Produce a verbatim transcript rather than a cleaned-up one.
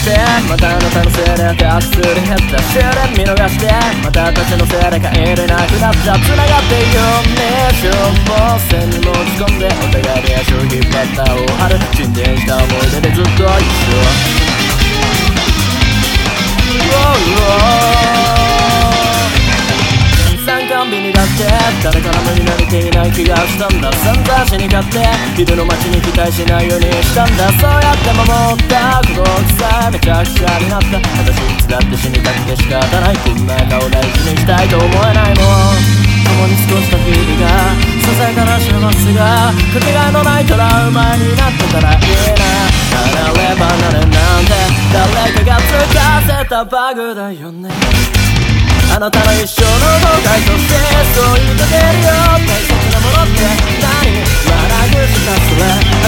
してまたあなたのせいで手すり減った終電見逃してまた私のせいで帰れなくなっちゃ繋がっているね消防線に持ち込んでお互いに足を引っ張った大春沈殿した思い出でずっと一緒参観日にだって誰からも見慣れていない気がしたんだ散々死に勝って昼の街に期待しないようにしたんだそうやって守った孤独さえめちゃくちゃになった私いつだって死にたくて仕方ないこんな顔大事にしたいと思えないもん共に過ごした日々がささやかな幸せがかけがえのないトラウマになってたらいいな離れ離れなんて誰かがつかせたバグだよねあなたの一生の後悔としてそう言いかけるよ大切なものって何笑うしかそれ